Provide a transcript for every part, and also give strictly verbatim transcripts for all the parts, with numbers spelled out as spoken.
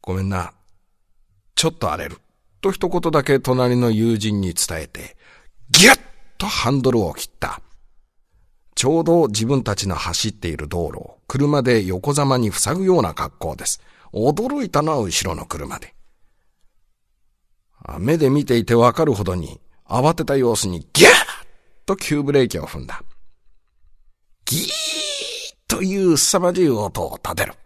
ごめんな。ちょっと荒れる。と一言だけ隣の友人に伝えて、ギュッとハンドルを切った。ちょうど自分たちの走っている道路を車で横ざまに塞ぐような格好です。驚いたのは後ろの車で。目で見ていてわかるほどに慌てた様子にギャーッと急ブレーキを踏んだ。ギーッという凄まじい音を立てる。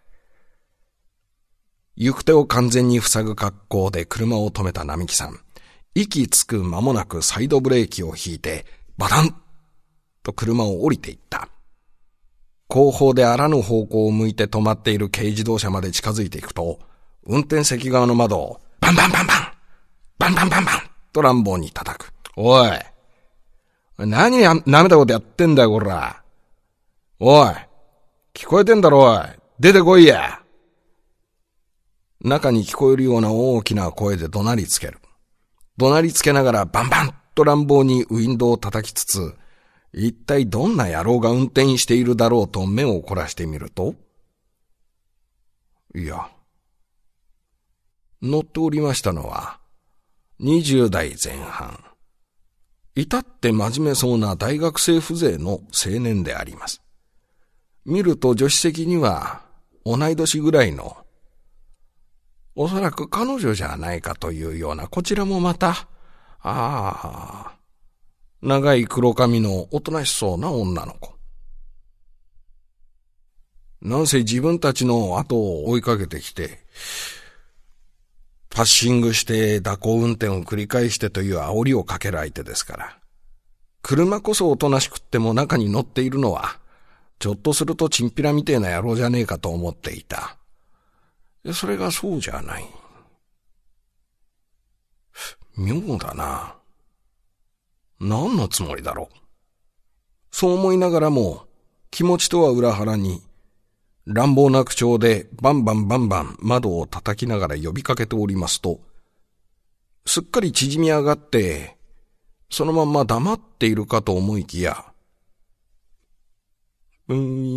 行く手を完全に塞ぐ格好で車を止めた並木さん。息つく間もなくサイドブレーキを引いてバタンと車を降りていった。後方であらぬ方向を向いて止まっている軽自動車まで近づいていくと、運転席側の窓をバンバンバンバンバンバンバンバンと乱暴に叩く。おい。何や、舐めたことやってんだよ、こら。おい。聞こえてんだろ、おい。出てこいや。中に聞こえるような大きな声で怒鳴りつける。怒鳴りつけながらバンバンと乱暴にウィンドウを叩きつつ、一体どんな野郎が運転しているだろうと目を凝らしてみると、いや、乗っておりましたのは、にじゅう代前半。至って真面目そうな大学生風情の青年であります。見ると助手席には同い年ぐらいの、おそらく彼女じゃないかというような、こちらもまた、ああ、長い黒髪のおとなしそうな女の子。なんせ自分たちの後を追いかけてきて、パッシングして蛇行運転を繰り返してという煽りをかける相手ですから。車こそおとなしくっても中に乗っているのは、ちょっとするとチンピラみてえな野郎じゃねえかと思っていた。それがそうじゃない。妙だな。何のつもりだろう。そう思いながらも、気持ちとは裏腹に、乱暴な口調でバンバンバンバン窓を叩きながら呼びかけておりますと、すっかり縮み上がって、そのまんま黙っているかと思いきや、う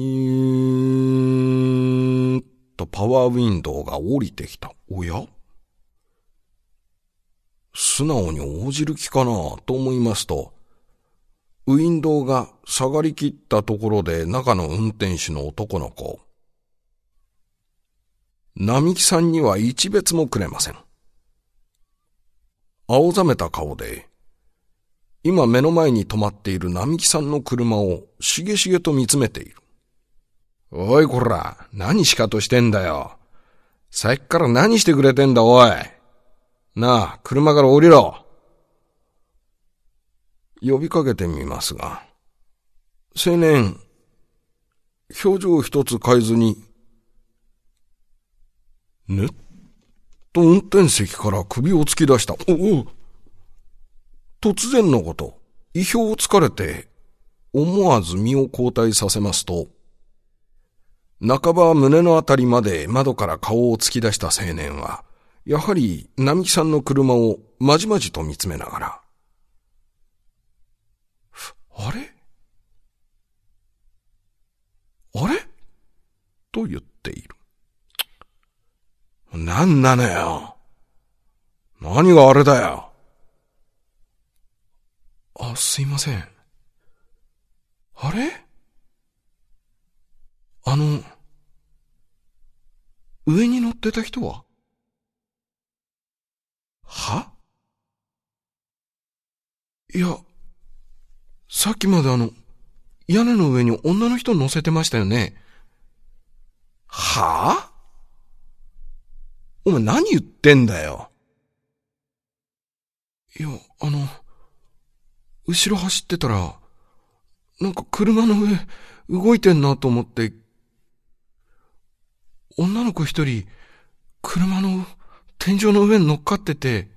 ーんとパワーウィンドウが降りてきた。おや？素直に応じる気かなと思いますと、ウィンドウが下がりきったところで中の運転手の男の子、並木さんには一別もくれません。青ざめた顔で、今目の前に止まっている並木さんの車をしげしげと見つめている。おいこら、何しかとしてんだよ。さっきから何してくれてんだおい。なあ、車から降りろ。呼びかけてみますが、青年、表情一つ変えずに、ねっと運転席から首を突き出した。おお。突然のこと、意表をつかれて、思わず身を後退させますと、半ば胸のあたりまで窓から顔を突き出した青年は、やはり並木さんの車をまじまじと見つめながら、あれあれと言っている。なんなのよ。何があれだよ。あ、すいません。あれあの、上に乗ってた人は？はいや、さっきまであの、屋根の上に女の人乗せてましたよね。はぁ？お前何言ってんだよ。いや、あの、後ろ走ってたら、なんか車の上動いてんなと思って、女の子一人、車の天井の上に乗っかってて、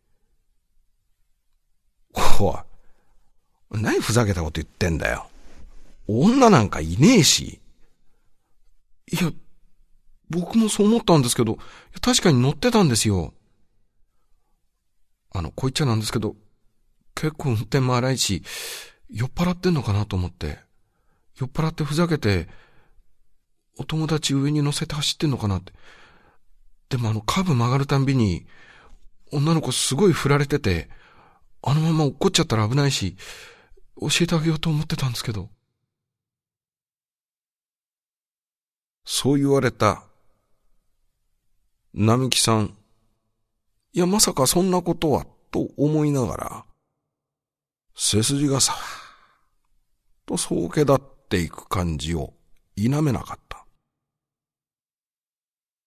おい、何ふざけたこと言ってんだよ。女なんかいねえし。いや、僕もそう思ったんですけど、確かに乗ってたんですよ。あの、こう言っちゃなんですけど、結構運転も荒いし、酔っ払ってんのかなと思って、酔っ払ってふざけて、お友達上に乗せて走ってんのかなって。 でもあのカーブ曲がるたんびに、女の子すごい振られてて、あのまま落っこっちゃったら危ないし、教えてあげようと思ってたんですけど。そう言われた。並木さん、いやまさかそんなことは、と思いながら、背筋がさーっとそうけだっていく感じを否めなかった。